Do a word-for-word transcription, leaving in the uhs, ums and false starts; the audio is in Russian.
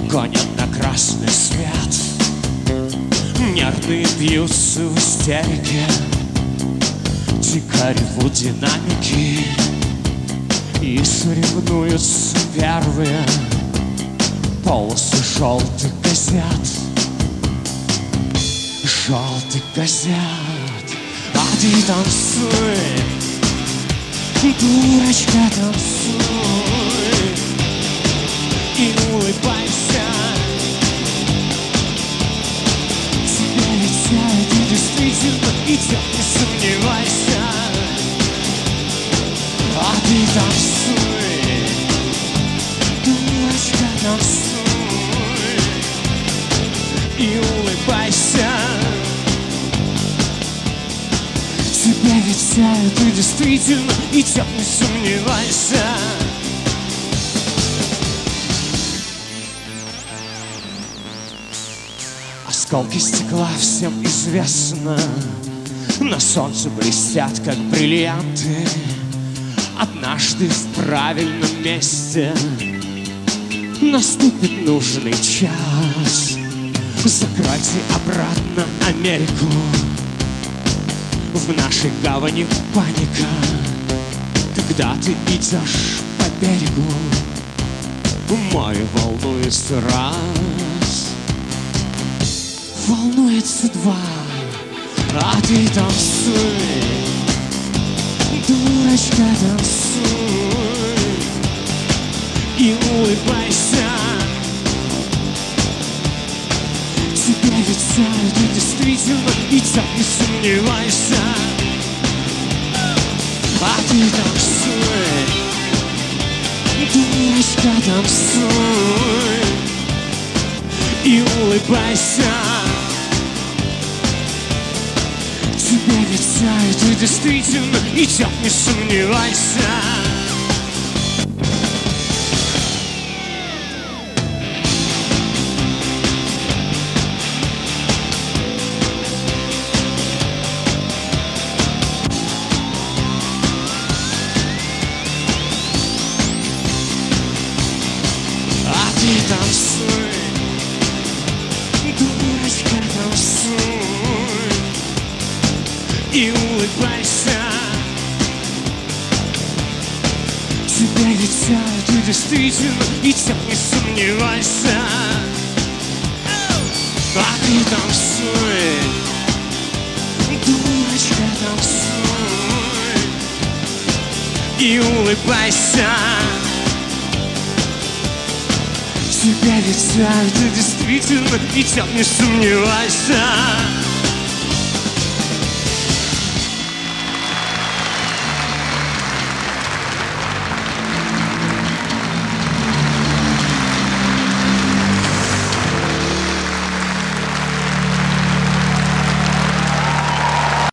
гонят на красный свет. Нервные бьются в истерике, дико ревут динамики, и соревнуются первые полосы желтых газет. Желтых газет. А ты танцуй, дурочка, танцуй и улыбайся. Тебе летят, ты действительно идет, не сомневайся. А ты танцуй, дурочка, танцуй и улыбайся. Тебя летят, ты действительно идет, не сомневайся. Осколки стекла всем известно, на солнце блестят, как бриллианты. Однажды в правильном месте наступит нужный час. Закройте обратно Америку, в нашей гавани паника. Когда ты идешь по берегу, море волнуется раз, волнуется два. А ты танцуй, дурочка, танцуй и улыбайся. Тебя летят, ты действительно идет, не сомневайся. А ты танцуй, дурочка, танцуй и улыбайся. Тебя летят, ты действительно идет, не сомневайся. Ты танцуй, дурочка, танцуй и улыбайся. Тебя летят, ты действительно идет, не сомневайся. А ты танцуй, дурочка, танцуй и улыбайся. Тебя летят, ты действительно идет, не сомневайся.